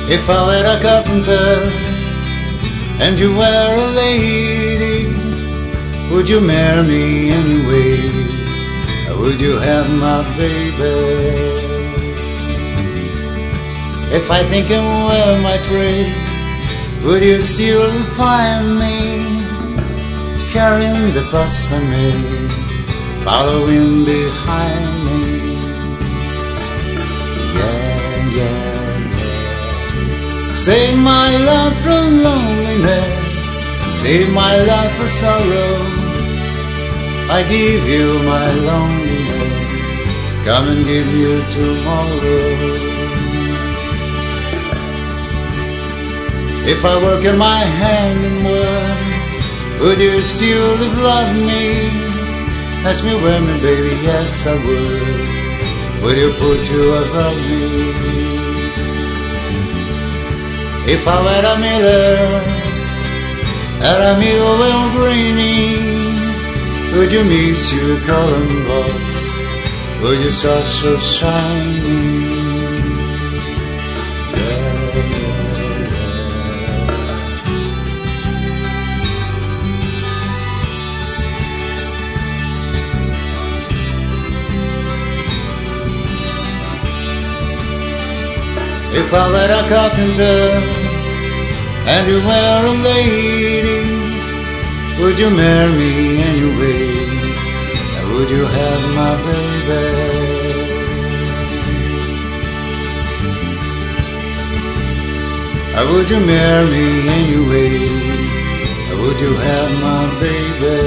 If I were a carpenter and you were a lady, would you marry me anyway? Or would you have my baby? If I think and were my trade, would you still find me carrying the pots I made, following behind me? Yeah, yeah. Save my love from loneliness, save my love for sorrow. I give you my loneliness, come and give you tomorrow. If I work in my hand and work, would you still have loved me? Ask me when, baby, yes I would. Would you put you above me? If I were a miller at a mill well graining, would you miss your cotton box? Would you start so shiny? If I were a carpenter and you were a lady, would you marry me anyway? Or would you have my baby? Or would you marry me anyway? Or would you have my baby?